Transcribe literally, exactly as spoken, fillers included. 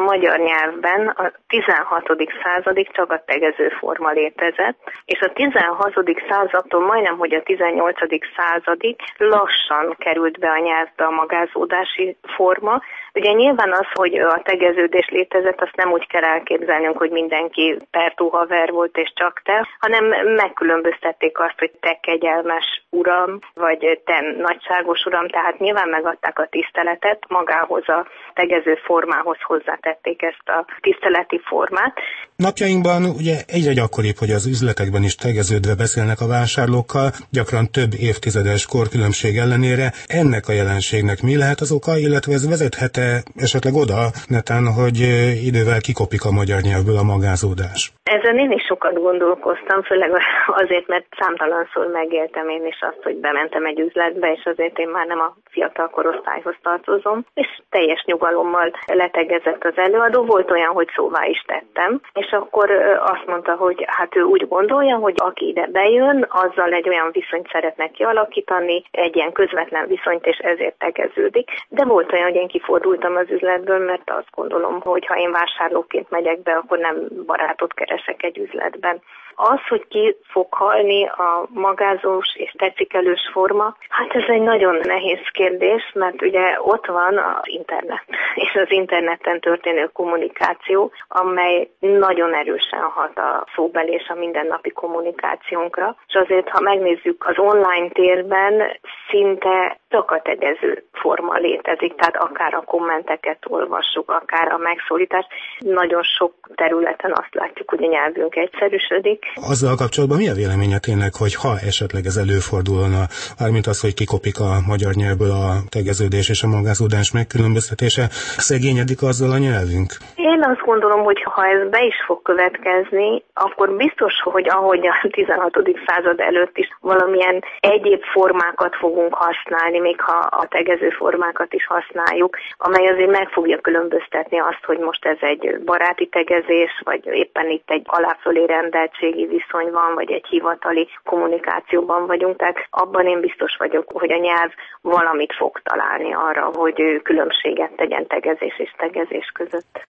A magyar nyelvben a tizenhatodik századig csak a tegező forma létezett, és a tizenhatodik századtól majdnem, hogy a tizennyolcadik századig lassan került be a nyelvbe a magázódási forma. Ugye nyilván az, hogy a tegeződés létezett, azt nem úgy kell elképzelnünk, hogy mindenki per tu haver volt és csak te, hanem megkülönböztették azt, hogy te kegyelmes uram, vagy te nagyságos uram, tehát nyilván megadták a tiszteletet, magához a tegező formához hozzátették ezt a tiszteleti formát. Napjainkban ugye egyre gyakoribb, hogy az üzletekben is tegeződve beszélnek a vásárlókkal, gyakran több évtizedes korkülönbség ellenére. Ennek a jelenségnek mi lehet az oka, illetve ez vezethet-e esetleg oda, netán, hogy idővel kikopik a magyar nyelvből a magázódás? Ezen én is sokat gondolkoztam, főleg azért, mert számtalanszor megéltem én is azt, hogy bementem egy üzletbe, és azért én már nem a fiatal korosztályhoz tartozom, és teljes nyugalommal letegezett az előadó. Volt olyan, hogy szóvá is tettem, és akkor azt mondta, hogy hát ő úgy gondolja, hogy aki ide bejön, azzal egy olyan viszonyt szeretne kialakítani, egy ilyen közvetlen viszonyt, és ezért tegeződik. De volt olyan, hogy én kifordultam az üzletből, mert azt gondolom, hogy ha én vásárlóként megyek be, akkor nem barátot keresek egy üzletben. Az, hogy ki fog halni a magázós és tetszikelős forma, hát ez egy nagyon nehéz kérdés, mert ugye ott van az internet, és az interneten történő kommunikáció, amely nagyon erősen hat a szóbeli és a mindennapi kommunikációnkra. És azért, ha megnézzük az online térben, szinte csak a tegező forma létezik, tehát akár a kommenteket olvassuk, akár a megszólítást. Nagyon sok területen azt látjuk, hogy a nyelvünk egyszerűsödik. Azzal kapcsolatban mi a véleménye tényleg, hogy ha esetleg ez előfordulna, mármint az, hogy kikopik a magyar nyelvből a tegeződés és a magázódás megkülönböztetése, szegényedik azzal a nyelvünk? Én azt gondolom, hogy ha ez be is fog következni, akkor biztos, hogy ahogy a tizenhatodik század előtt is valamilyen egyéb formákat fogunk használni, még ha a tegező formákat is használjuk, amely azért meg fogja különböztetni azt, hogy most ez egy baráti tegezés, vagy éppen itt egy aláfölé rendeltségi viszony van, vagy egy hivatali kommunikációban vagyunk, tehát abban én biztos vagyok, hogy a nyelv valamit fog találni arra, hogy különbséget tegyen tegezés és tegezés között.